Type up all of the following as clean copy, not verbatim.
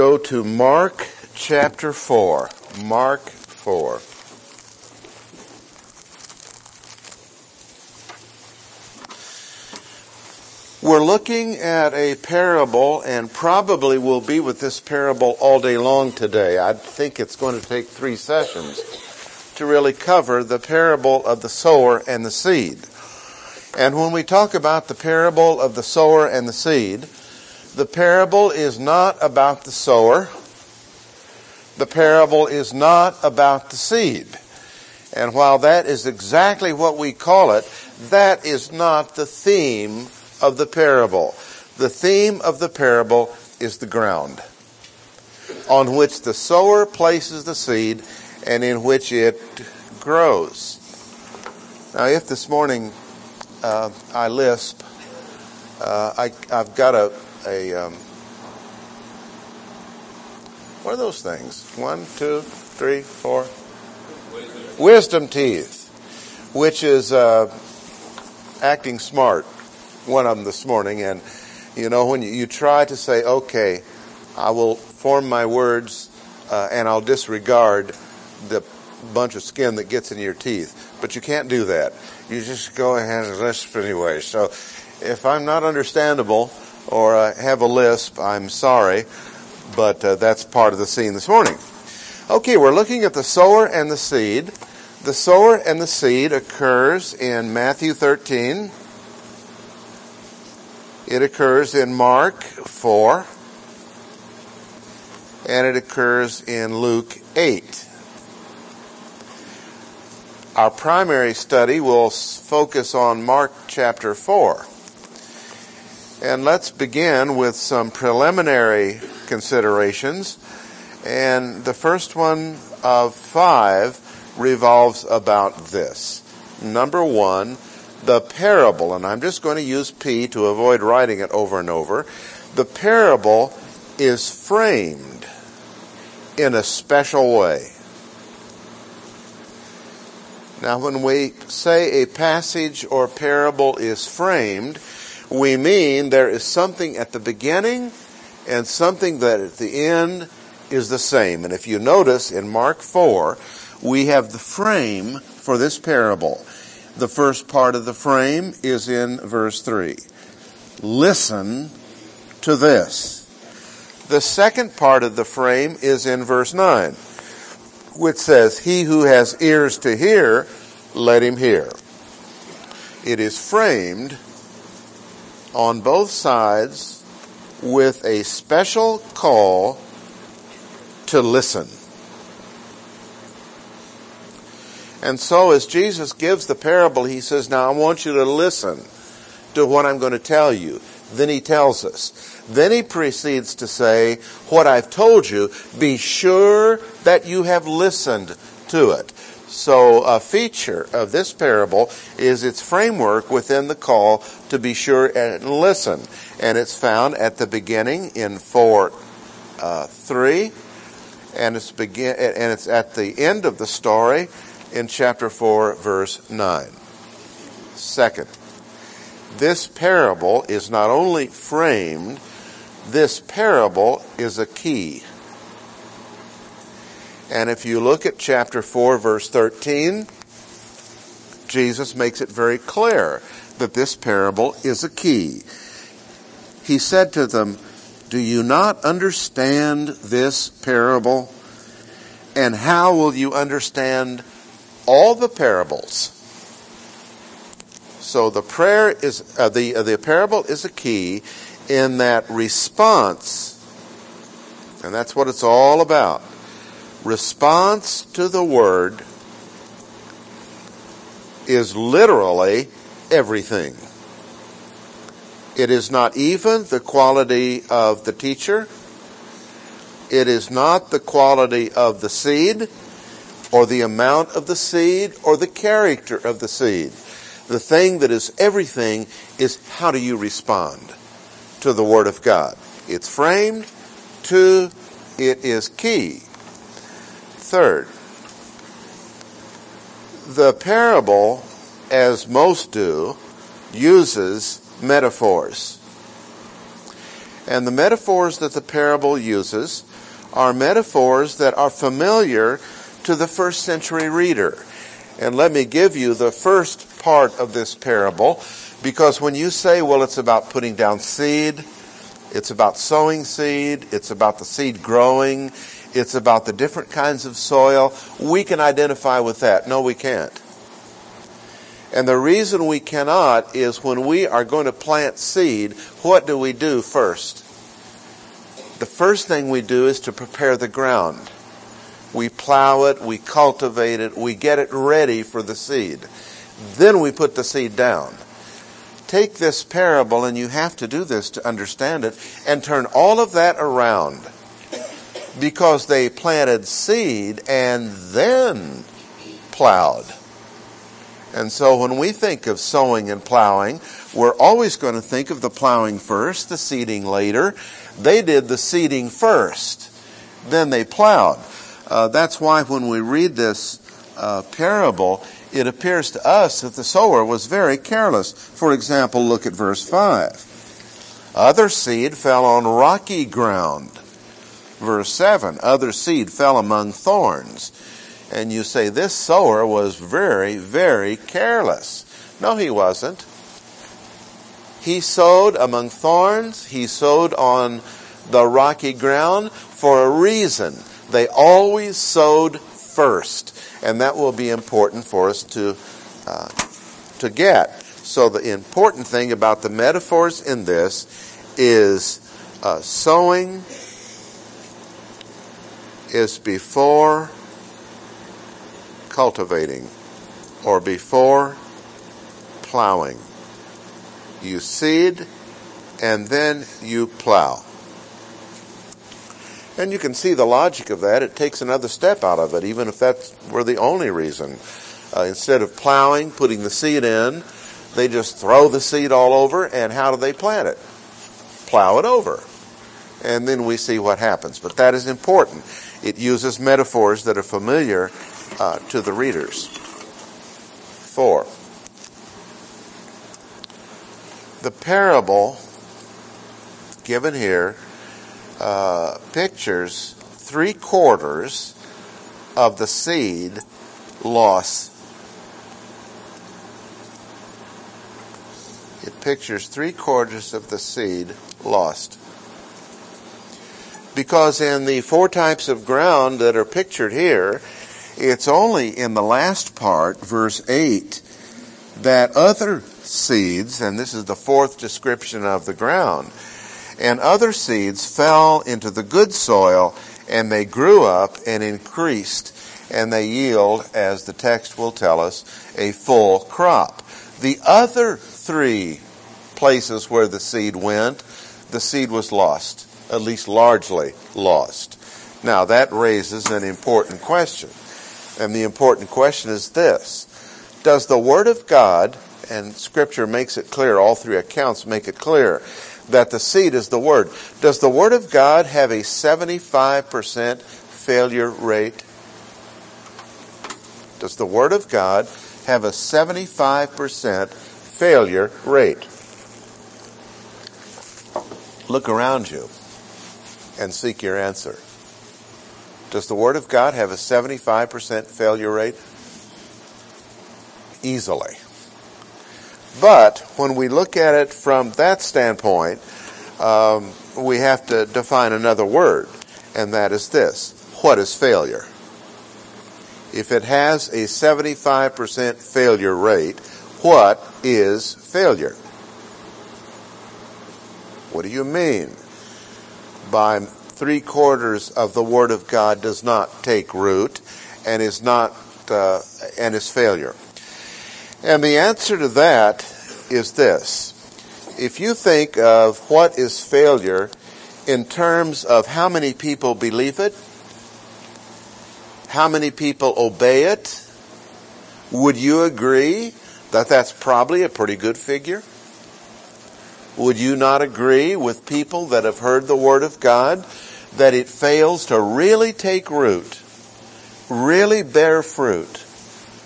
Go to Mark chapter 4. Mark 4. We're looking at a parable, and probably will be with this parable all day long today. I think it's going to take 3 sessions to really cover the parable of the sower and the seed. And when we talk about the parable of the sower and the seed, the parable is not about the sower. The parable is not about the seed. And while that is exactly what we call it, that is not the theme of the parable. The theme of the parable is the ground on which the sower places the seed and in which it grows. Now, if this morning I lisp, I've got a what are those things? 1, 2, 3, 4. Wisdom teeth, which is acting smart. One of them this morning, and when you try to say, okay, I will form my words and I'll disregard the bunch of skin that gets in your teeth, but you can't do that. You just go ahead and lisp anyway. So if I'm not understandable or have a lisp, I'm sorry, but that's part of the scene this morning. Okay, we're looking at the sower and the seed. The sower and the seed occurs in Matthew 13. It occurs in Mark 4. And it occurs in Luke 8. Our primary study will focus on Mark chapter 4. And let's begin with some preliminary considerations. And the first one of 5 revolves about this. Number 1, the parable, and I'm just going to use P to avoid writing it over and over. The parable is framed in a special way. Now, when we say a passage or parable is framed, we mean there is something at the beginning and something that at the end is the same. And if you notice in Mark 4, we have the frame for this parable. The first part of the frame is in verse 3. Listen to this. The second part of the frame is in verse 9, which says, he who has ears to hear, let him hear. It is framed on both sides with a special call to listen. And so as Jesus gives the parable, he says, now I want you to listen to what I'm going to tell you. Then he tells us. Then he proceeds to say, what I've told you, be sure that you have listened to it. So a feature of this parable is its framework within the call to be sure and listen. And it's found at the beginning in 4:3, and it's at the end of the story in chapter 4, verse 9. Second, this parable is not only framed, this parable is a key. And if you look at chapter 4, verse 13, Jesus makes it very clear that this parable is a key. He said to them, do you not understand this parable? And how will you understand all the parables? So the parable is a key in that response, and that's what it's all about. Response to the word is literally everything. It is not even the quality of the teacher. It is not the quality of the seed, or the amount of the seed, or the character of the seed. The thing that is everything is how do you respond to the Word of God. It's framed. 2, it is key. Third, the parable, as most do, uses metaphors. And the metaphors that the parable uses are metaphors that are familiar to the first century reader. And let me give you the first part of this parable, because when you say, well, it's about putting down seed, it's about sowing seed, it's about the seed growing, it's about the different kinds of soil, we can identify with that. No, we can't. And the reason we cannot is when we are going to plant seed, what do we do first? The first thing we do is to prepare the ground. We plow it, we cultivate it, we get it ready for the seed. Then we put the seed down. Take this parable, and you have to do this to understand it, and turn all of that around. Because they planted seed and then plowed. And so when we think of sowing and plowing, we're always going to think of the plowing first, the seeding later. They did the seeding first, then they plowed. That's why when we read this parable, it appears to us that the sower was very careless. For example, look at verse 5. Other seed fell on rocky ground. Verse 7, other seed fell among thorns. And you say, this sower was very, very careless. No, he wasn't. He sowed among thorns. He sowed on the rocky ground for a reason. They always sowed first. And that will be important for us to get. So the important thing about the metaphors in this is sowing is before cultivating or before plowing. You seed and then you plow. And you can see the logic of that. It takes another step out of it, even if that were the only reason. Instead of plowing, putting the seed in, they just throw the seed all over, and how do they plant it? Plow it over. And then we see what happens. But that is important. It uses metaphors that are familiar to the readers. 4. The parable given here pictures 3/4 of the seed loss. It pictures 3/4 of the seed lost. Because in the 4 types of ground that are pictured here, it's only in the last part, verse 8, that other seeds, and this is the 4th description of the ground, and other seeds fell into the good soil, and they grew up and increased, and they yield, as the text will tell us, a full crop. The other 3 places where the seed went, the seed was lost, at least largely lost. Now that raises an important question. And the important question is this. Does the Word of God, and Scripture makes it clear, all 3 accounts make it clear, that the seed is the Word. Does the Word of God have a 75% failure rate? Does the Word of God have a 75% failure rate? Look around you and seek your answer. Does the Word of God have a 75% failure rate? Easily. But when we look at it from that standpoint, we have to define another word, and that is this. What is failure? If it has a 75% failure rate, what is failure? What do you mean by 3/4 of the Word of God does not take root and is failure? And the answer to that is this. If you think of what is failure in terms of how many people believe it, how many people obey it, would you agree that that's probably a pretty good figure? Would you not agree with people that have heard the Word of God that it fails to really take root, really bear fruit,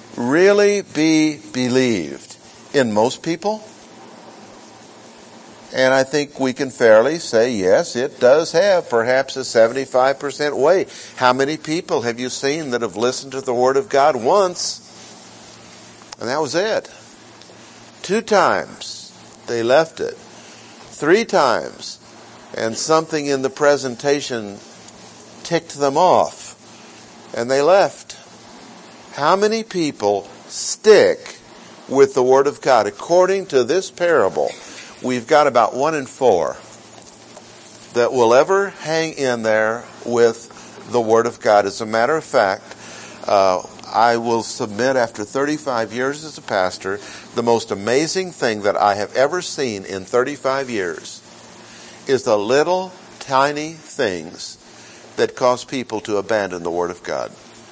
really be believed in most people? And I think we can fairly say, yes, it does have perhaps a 75% weight. How many people have you seen that have listened to the Word of God once, and that was it? 2 times, they left it. 3 times, and something in the presentation ticked them off, and they left. How many people stick with the Word of God? According to this parable, we've got about 1 in 4 that will ever hang in there with the Word of God. As a matter of fact, I will submit after 35 years as a pastor, the most amazing thing that I have ever seen in 35 years is the little tiny things that cause people to abandon the Word of God.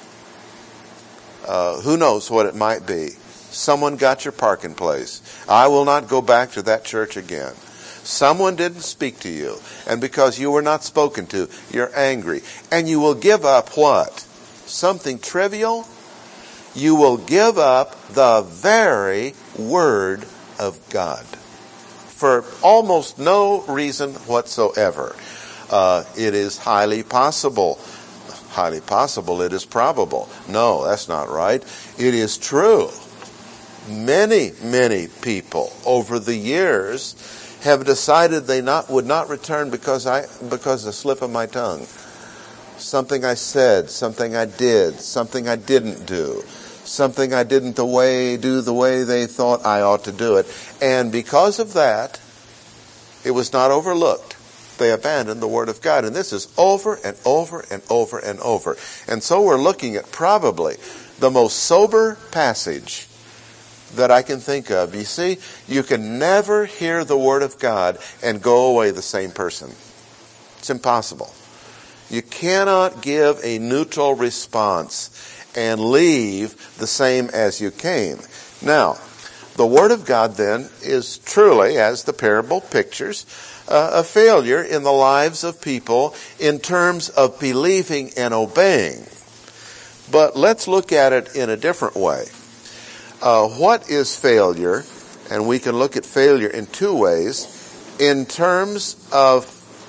Who knows what it might be? Someone got your parking place. I will not go back to that church again. Someone didn't speak to you, and because you were not spoken to, you're angry. And you will give up what? Something trivial? You will give up the very Word of God for almost no reason whatsoever. It is highly possible. Highly possible, it is probable. No, that's not right. It is true. Many, many people over the years have decided they would not return because of the slip of my tongue. Something I said, something I did, something I didn't do, something I didn't do the way they thought I ought to do it. And because of that, it was not overlooked. They abandoned the Word of God. And this is over and over and over and over. And so we're looking at probably the most sober passage that I can think of. You see, you can never hear the Word of God and go away the same person. It's impossible. You cannot give a neutral response and leave the same as you came. Now, the Word of God then is truly, as the parable pictures, a failure in the lives of people in terms of believing and obeying. But let's look at it in a different way. What is failure? And we can look at failure in 2 ways. In terms of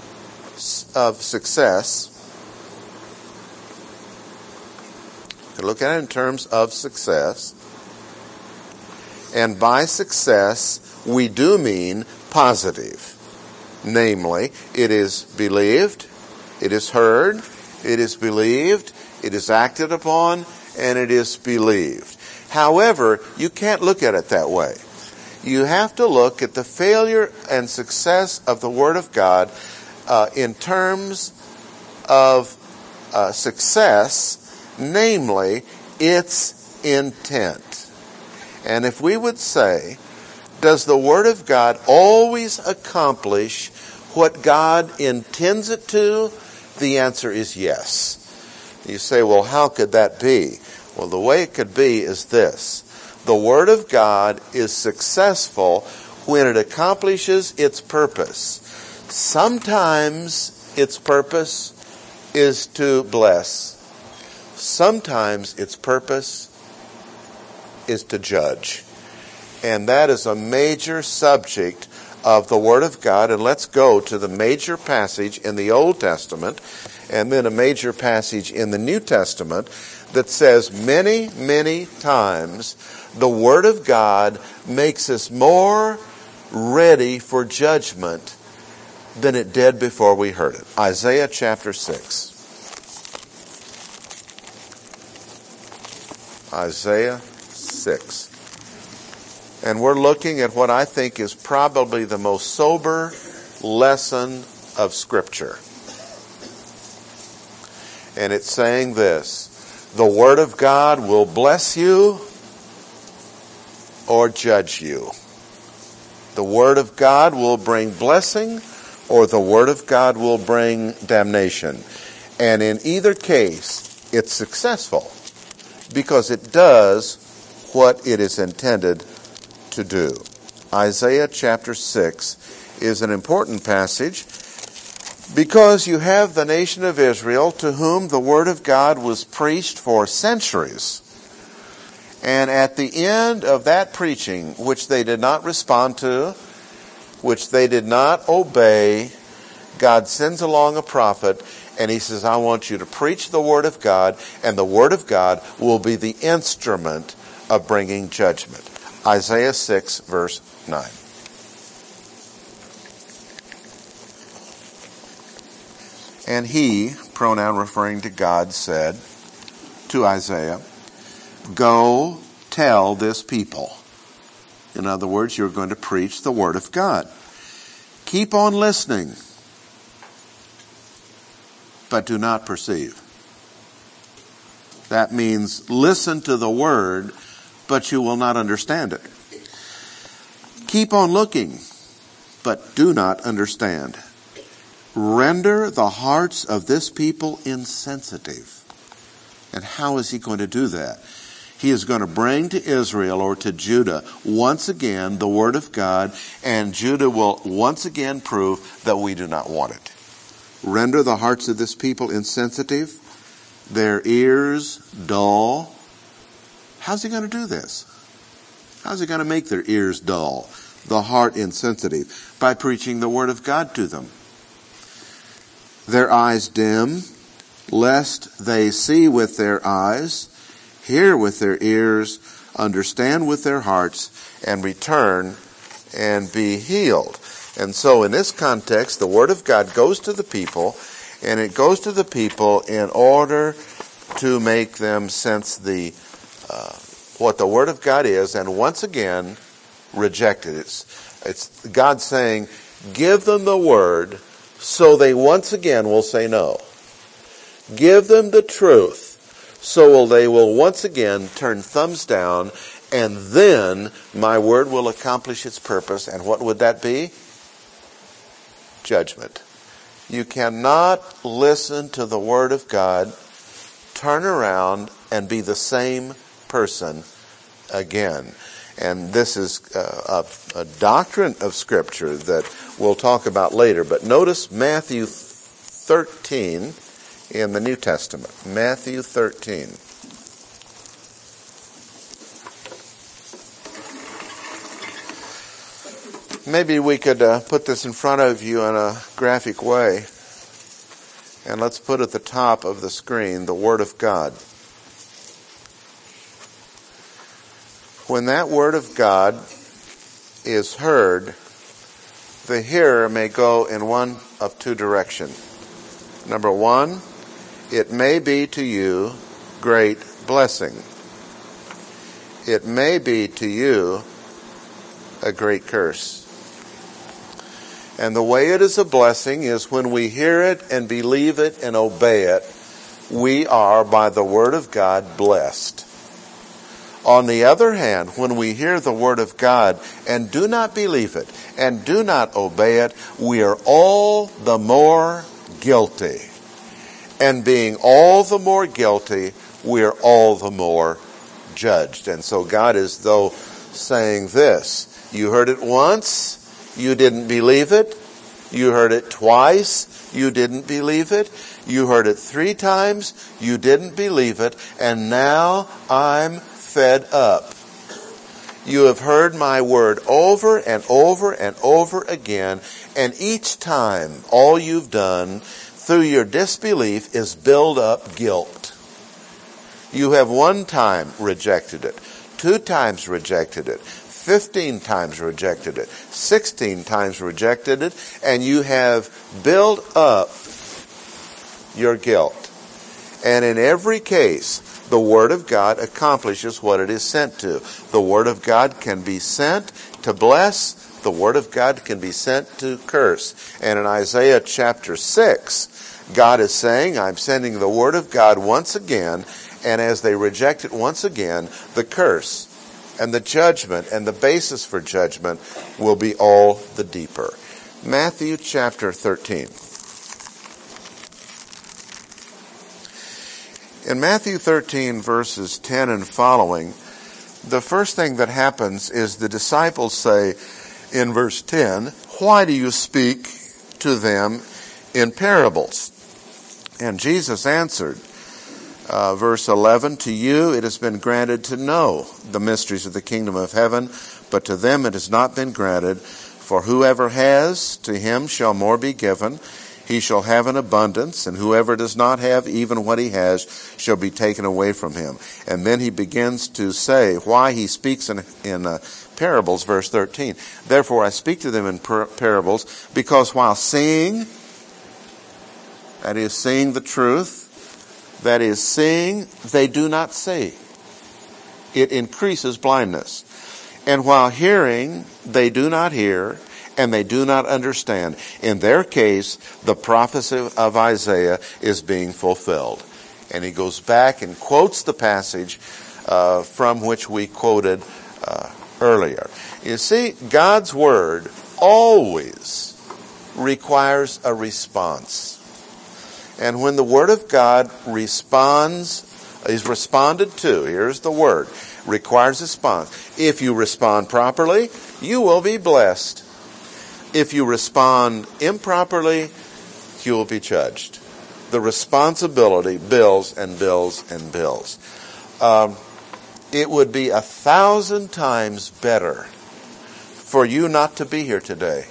success, we can look at it in terms of success. And by success, we do mean positive. Namely, it is believed, it is heard, it is believed, it is acted upon, and it is believed. However, you can't look at it that way. You have to look at the failure and success of the Word of God in terms of success, namely, its intent. And if we would say, does the Word of God always accomplish what God intends it to? The answer is yes. You say, well, how could that be? Well, the way it could be is this. The Word of God is successful when it accomplishes its purpose. Sometimes its purpose is to bless. Sometimes its purpose is to judge. And that is a major subject of the Word of God. And let's go to the major passage in the Old Testament and then a major passage in the New Testament that says many, many times the Word of God makes us more ready for judgment than it did before we heard it. Isaiah chapter 6. Isaiah 6. And we're looking at what I think is probably the most sober lesson of Scripture. And it's saying this: the Word of God will bless you or judge you. The Word of God will bring blessing or the Word of God will bring damnation. And in either case, it's successful because it does what it is intended to do. Isaiah chapter 6 is an important passage because you have the nation of Israel to whom the Word of God was preached for centuries. And at the end of that preaching, which they did not respond to, which they did not obey, God sends along a prophet, and he says, I want you to preach the Word of God, and the Word of God will be the instrument of bringing judgment. Isaiah 6, verse 9. And he, pronoun referring to God, said to Isaiah, go tell this people. In other words, you're going to preach the Word of God. Keep on listening, but do not perceive. That means listen to the Word, but you will not understand it. Keep on looking, but do not understand. Render the hearts of this people insensitive. And how is he going to do that? He is going to bring to Israel or to Judah once again the Word of God, and Judah will once again prove that we do not want it. Render the hearts of this people insensitive, their ears dull. How's he going to do this? How's he going to make their ears dull, the heart insensitive? By preaching the Word of God to them. Their eyes dim, lest they see with their eyes, hear with their ears, understand with their hearts, and return and be healed. And so in this context, the Word of God goes to the people, and it goes to the people in order to make them sense what the Word of God is, and once again reject it. It's God saying, give them the Word, so they once again will say no. Give them the truth, so they will once again turn thumbs down, and then my Word will accomplish its purpose. And what would that be? Judgment. You cannot listen to the Word of God, turn around, and be the same person again. And this is a doctrine of Scripture that we'll talk about later. But notice Matthew 13 in the New Testament. Matthew 13. Maybe we could put this in front of you in a graphic way. And let's put at the top of the screen the Word of God. When that Word of God is heard, the hearer may go in one of two directions. Number one, it may be to you great blessing. It may be to you a great curse. And the way it is a blessing is when we hear it and believe it and obey it, we are, by the Word of God, blessed. On the other hand, when we hear the Word of God and do not believe it and do not obey it, we are all the more guilty. And being all the more guilty, we are all the more judged. And so God is though saying this: you heard it once, you didn't believe it. You heard it twice, you didn't believe it. You heard it 3 times, you didn't believe it. And now I'm fed up. You have heard my word over and over and over again, and each time all you've done through your disbelief is build up guilt. You have 1 time rejected it, 2 times rejected it, 15 times rejected it, 16 times rejected it, and you have built up your guilt. And in every case, the Word of God accomplishes what it is sent to. The Word of God can be sent to bless. The Word of God can be sent to curse. And in Isaiah chapter 6, God is saying, I'm sending the Word of God once again, and as they reject it once again, the curse and the judgment and the basis for judgment will be all the deeper. Matthew chapter 13. In Matthew 13, verses 10 and following, the first thing that happens is the disciples say in verse 10, why do you speak to them in parables? And Jesus answered, verse 11, to you it has been granted to know the mysteries of the kingdom of heaven, but to them it has not been granted. For whoever has, to him shall more be given. He shall have an abundance, and whoever does not have even what he has shall be taken away from him. And then he begins to say why he speaks in parables, verse 13. Therefore I speak to them in parables, because while seeing, that is, seeing the truth, that is, seeing, they do not see. It increases blindness. And while hearing, they do not hear, and they do not understand. In their case, the prophecy of Isaiah is being fulfilled. And he goes back and quotes the passage from which we quoted earlier. You see, God's Word always requires a response. And when the Word of God is responded to, here's the word, requires a response. If you respond properly, you will be blessed. If you respond improperly, you will be judged. The responsibility builds and builds and builds. It would be 1,000 times better for you not to be here today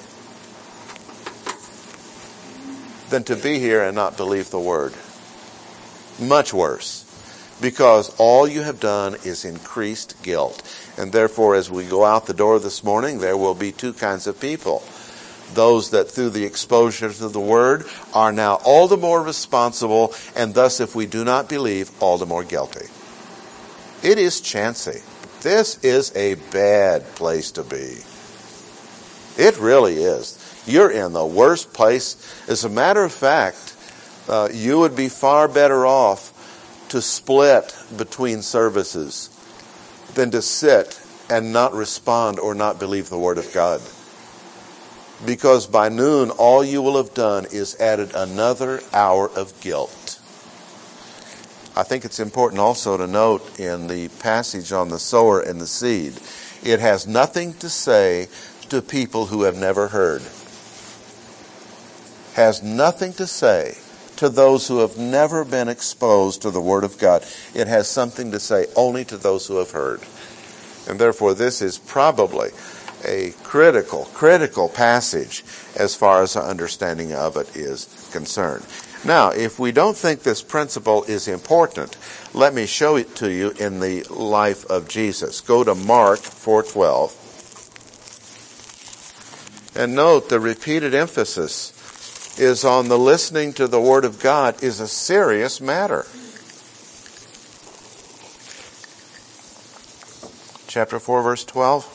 than to be here and not believe the Word. Much worse. Because all you have done is increased guilt. And therefore, as we go out the door this morning, there will be two kinds of people. Those that through the exposure to the Word are now all the more responsible, and thus if we do not believe, all the more guilty. It is chancy. This is a bad place to be. It really is. You're in the worst place. As a matter of fact, you would be far better off to split between services than to sit and not respond or not believe the Word of God. Because by noon, all you will have done is added another hour of guilt. I think it's important also to note in the passage on the sower and the seed, it has nothing to say to people who have never heard. Has nothing to say to those who have never been exposed to the Word of God. It has something to say only to those who have heard. And therefore, this is probably a critical passage as far as our understanding of it is concerned. Now, if we don't think this principle is important, let me show it to you in the life of Jesus. Go to Mark 4:12. And note the repeated emphasis is on the listening to the Word of God is a serious matter. Chapter 4, verse 12.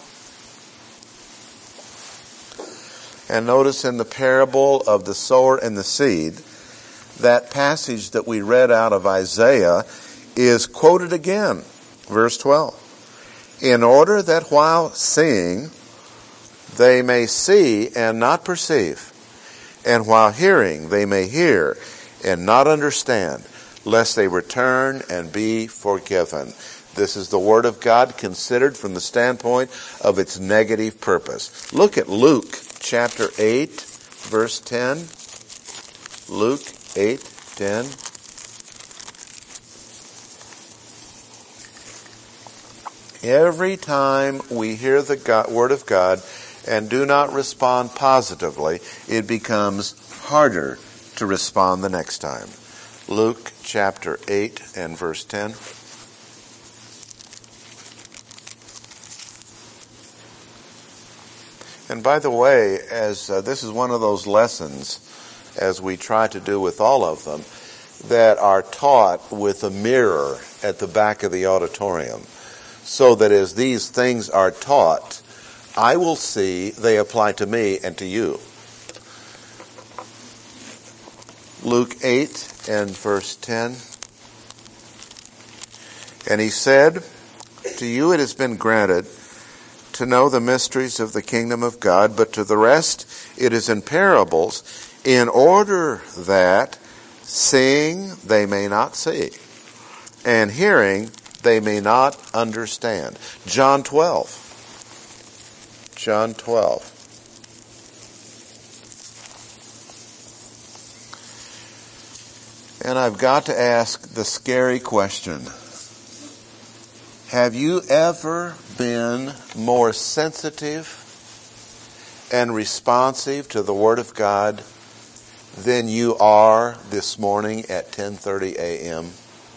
And notice in the parable of the sower and the seed, that passage that we read out of Isaiah is quoted again. Verse 12. In order that while seeing, they may see and not perceive, and while hearing, they may hear and not understand, lest they return and be forgiven. This is the Word of God considered from the standpoint of its negative purpose. Look at Luke chapter 8, verse 10. Luke 8:10. Every time we hear the Word of God and do not respond positively, it becomes harder to respond the next time. Luke chapter 8 and verse 10. And by the way, as this is one of those lessons, as we try to do with all of them, that are taught with a mirror at the back of the auditorium, so that as these things are taught, I will see they apply to me and to you. Luke 8 and verse 10. And he said, to you it has been granted to know the mysteries of the kingdom of God, but to the rest it is in parables, in order that seeing they may not see, and hearing they may not understand. John 12. John 12. And I've got to ask the scary question. Have you ever been more sensitive and responsive to the Word of God than you are this morning at 10:30 a.m.?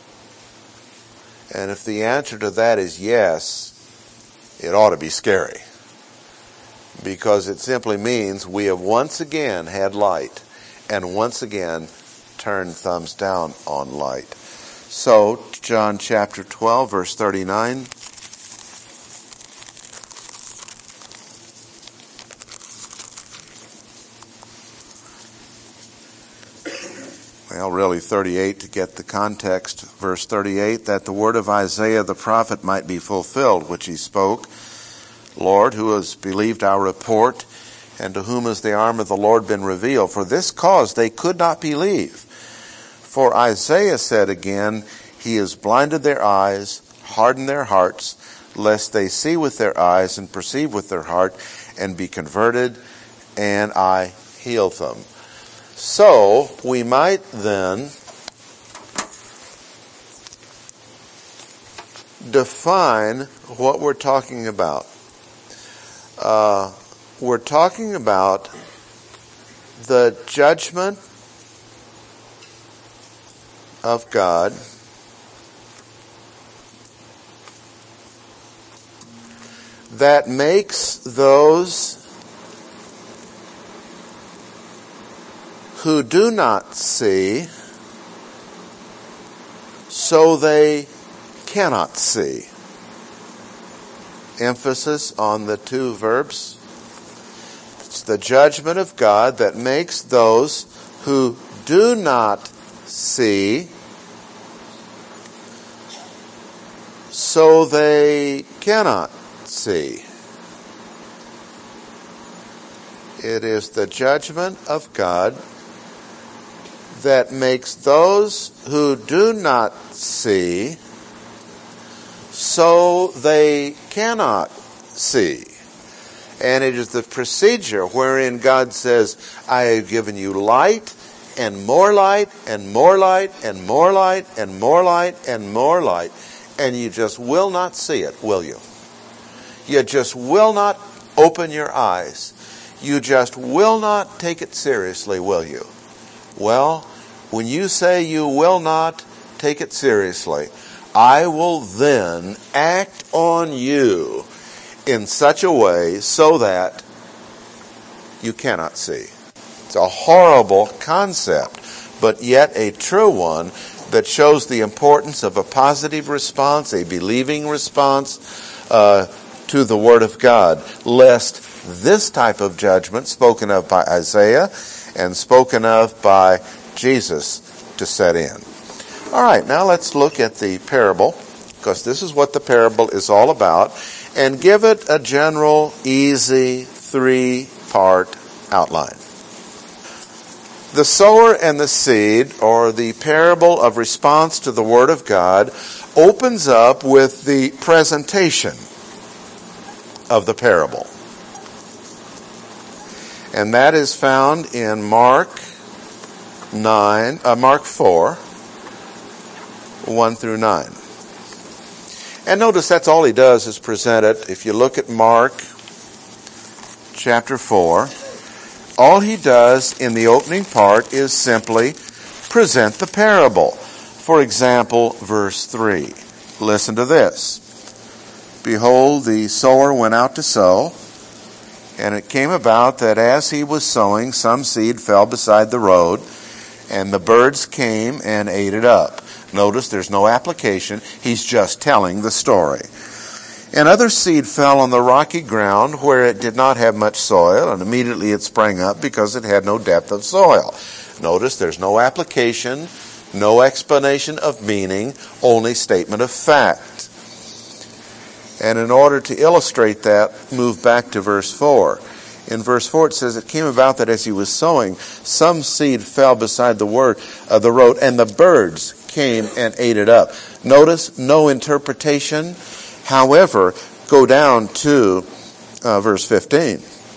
And if the answer to that is yes, it ought to be scary. Because it simply means we have once again had light and once again turned thumbs down on light. So, John chapter 12, verse 39. Well, really 38 to get the context. Verse 38, that the word of Isaiah the prophet might be fulfilled, which he spoke. Lord, who has believed our report, and to whom has the arm of the Lord been revealed? For this cause they could not believe. For Isaiah said again, He has blinded their eyes, hardened their hearts, lest they see with their eyes and perceive with their heart, and be converted, and I heal them. So, we might then define what we're talking about. We're talking about the judgment of God that makes those who do not see so they cannot see. Emphasis on the two verbs. It's the judgment of God that makes those who do not see so they cannot see. It is the judgment of God that makes those who do not see so they cannot see. And it is the procedure wherein God says, I have given you light and more light and more light and more light and more light and more light, and you just will not see it, will you? You just will not open your eyes. You just will not take it seriously, will you? Well, when you say you will not take it seriously, I will then act on you in such a way so that you cannot see. It's a horrible concept, but yet a true one that shows the importance of a positive response, a believing response to the Word of God, lest this type of judgment spoken of by Isaiah and spoken of by Jesus to set in. All right, now let's look at the parable, because this is what the parable is all about, and give it a general, easy, three-part outline. The sower and the seed, or the parable of response to the Word of God, opens up with the presentation of the parable. And that is found in Mark 4, 1 through 9. And notice that's all he does is present it. If you look at Mark chapter 4, all he does in the opening part is simply present the parable. For example, verse 3. Listen to this. Behold, the sower went out to sow, and it came about that as he was sowing, some seed fell beside the road, and the birds came and ate it up. Notice there's no application. He's just telling the story. And other seed fell on the rocky ground where it did not have much soil, and immediately it sprang up because it had no depth of soil. Notice there's no application, no explanation of meaning, only statement of fact. And in order to illustrate that, move back to verse 4. In verse 4 it says, it came about that as he was sowing, some seed fell beside the road, and the birds came and ate it up. Notice, no interpretation. However, go down to verse 15.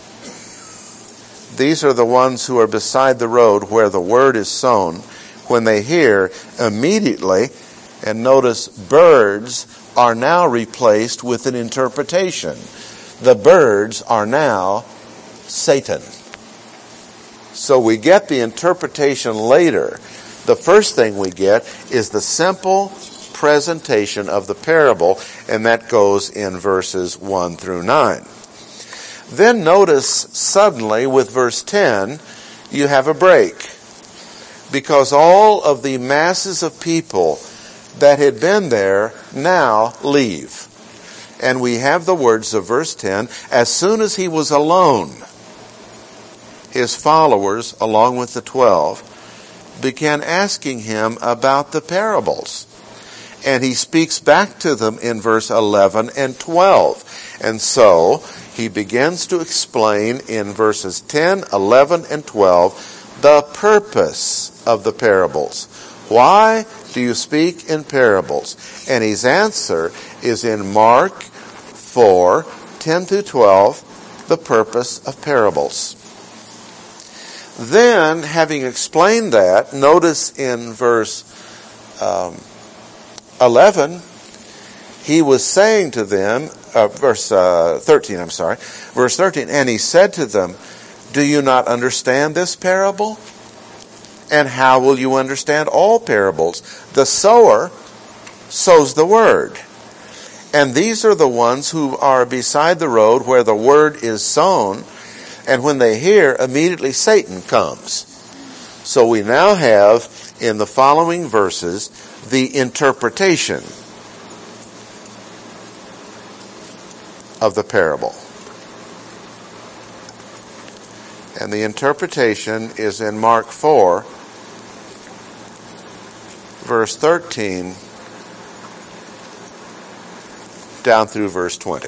These are the ones who are beside the road where the word is sown. When they hear, immediately, and notice, birds are now replaced with an interpretation. The birds are now Satan. So we get the interpretation later. The first thing we get is the simple presentation of the parable, and that goes in verses 1 through 9. Then notice suddenly with verse 10, you have a break. Because all of the masses of people that had been there now leave. And we have the words of verse 10, as soon as he was alone, his followers, along with the 12, began asking him about the parables. And he speaks back to them in verse 11 and 12. And so he begins to explain in verses 10, 11, and 12 the purpose of the parables. Why do you speak in parables? And his answer is in Mark 4, 10 through 12, the purpose of parables. Then, having explained that, notice in verse 11, he was saying to them, verse 13, and he said to them, do you not understand this parable? And how will you understand all parables? The sower sows the word. And these are the ones who are beside the road where the word is sown. And when they hear, immediately Satan comes. So we now have, in the following verses, the interpretation of the parable. And the interpretation is in Mark 4, verse 13, down through verse 20.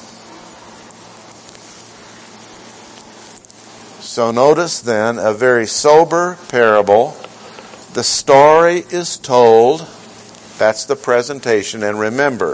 So notice then a very sober parable. The story is told. That's the presentation. And remember,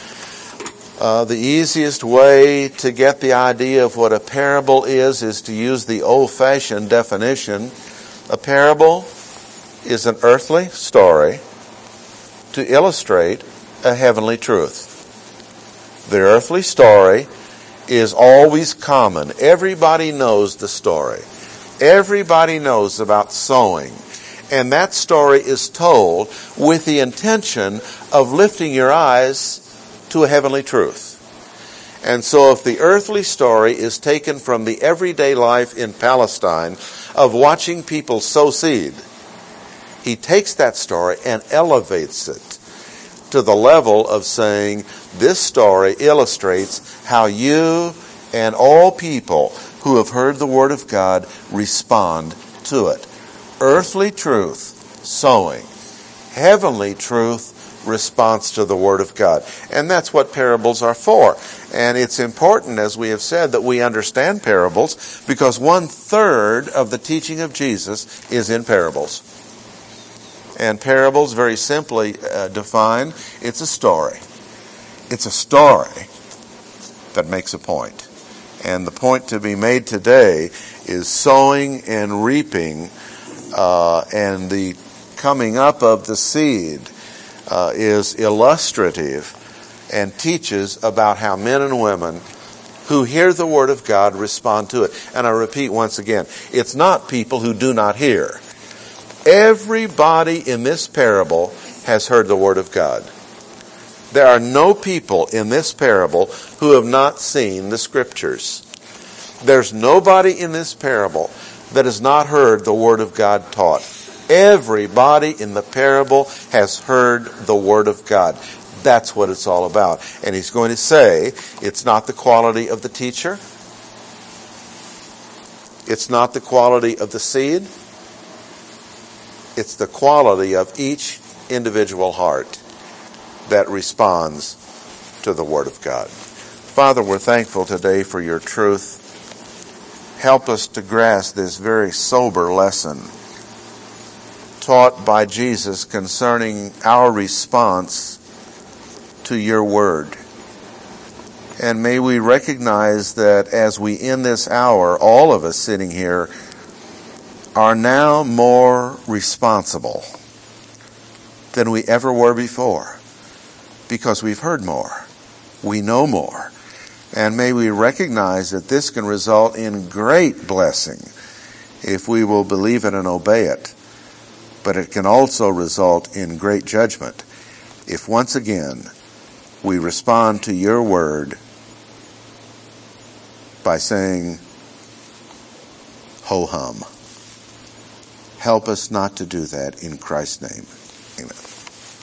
the easiest way to get the idea of what a parable is to use the old-fashioned definition. A parable is an earthly story to illustrate a heavenly truth. The earthly story is always common. Everybody knows the story. Everybody knows about sowing. And that story is told with the intention of lifting your eyes to a heavenly truth. And so if the earthly story is taken from the everyday life in Palestine of watching people sow seed, he takes that story and elevates it to the level of saying, this story illustrates how you and all people who have heard the Word of God respond to it. Earthly truth, sowing. Heavenly truth, response to the Word of God. And that's what parables are for. And it's important, as we have said, that we understand parables because 1/3 of the teaching of Jesus is in parables. And parables, very simply defined, it's a story. It's a story that makes a point. And the point to be made today is sowing and reaping, and the coming up of the seed is illustrative and teaches about how men and women who hear the Word of God respond to it. And I repeat once again, it's not people who do not hear. Everybody in this parable has heard the Word of God. There are no people in this parable who have not seen the Scriptures. There's nobody in this parable that has not heard the Word of God taught. Everybody in the parable has heard the Word of God. That's what it's all about. And he's going to say, it's not the quality of the teacher. It's not the quality of the seed. It's the quality of each individual heart that responds to the Word of God. Father, we're thankful today for your truth. Help us to grasp this very sober lesson taught by Jesus concerning our response to your Word. And may we recognize that as we end this hour, all of us sitting here are now more responsible than we ever were before, because we've heard more, we know more, And may we recognize that this can result in great blessing if we will believe it and obey it. But it can also result in great judgment if once again we respond to your word by saying, ho hum. Help us not to do that in Christ's name. Amen.